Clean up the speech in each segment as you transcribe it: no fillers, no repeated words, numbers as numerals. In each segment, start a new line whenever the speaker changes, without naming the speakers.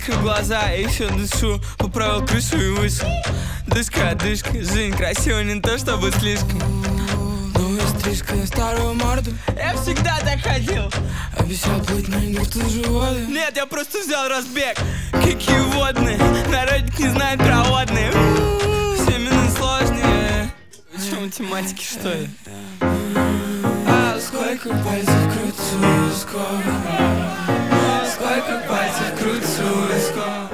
Закрыл глаза и еще дышу. Поправил крышу и вышел. Дышка, дышка, жизнь красива, не то чтобы слишком.
Новая стрижка на старую морду.
Я всегда так ходил.
Обещал плыть, но не в ту же воду.
Нет, я просто взял разбег. Какие водные, народик не знает про водные. Все минуты сложные. Вы что, математики, что ли?
А сколько пальцев крутится скоро. Сколько пальцев крутится скоро.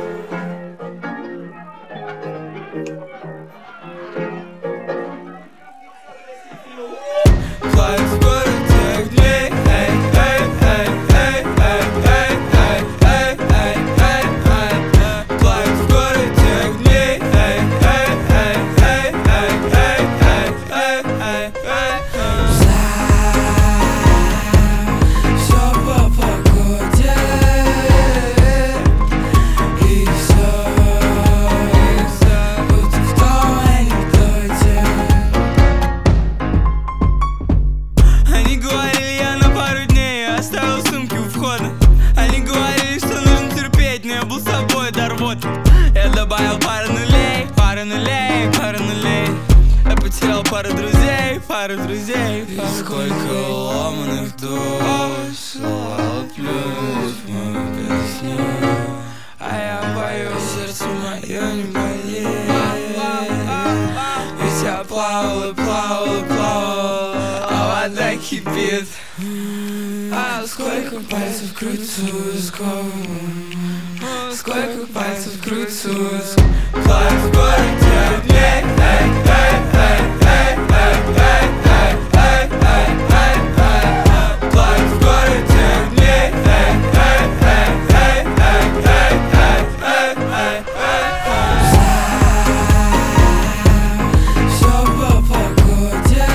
Плавит в городе огней. Эй, эй, эй, эй, эй, эй, эй, эй, эй, эй. Плавит в городе огней. Эй, эй, эй, эй, эй, эй, эй, эй, эй. Всё по погоде. И всё будто в том анекдоте.
Они говорили, я на пару дней оставил сумки у входа. Они говорили, что нужно терпеть, но я был с собой до рвоты. Я добавил пару нулей, пару нулей, пару нулей. Я потерял пару друзей, пару друзей.
И сколько ломаных душ плюнуть в мою песню. А я боюсь, сердце мое не болит. Ведь я плавал и плавал и плавал, а вода кипит. А сколько пальцев крутится узком. Сколько пальцев крутится узком. Плавит в городе огней. Эй, эй, эй, эй, эй, эй, эй, эй, эй, эй, эй. Плавит в городе огней. Эй, эй, эй, эй, эй, эй, эй, эй, эй. Всё по погоде.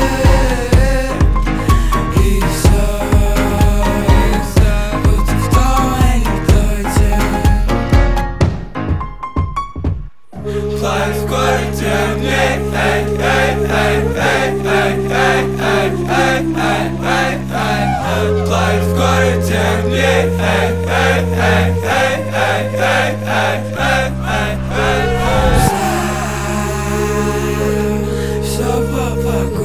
И всё будто в том анекдоте. Плавит в городе огней. Эй, эй, эй, эй, эй, эй, эй, эй, эй, эй, эй. Плавит в городе огней. Эй, эй, эй, эй, эй, эй, эй, эй, эй, эй. Всё по погоде.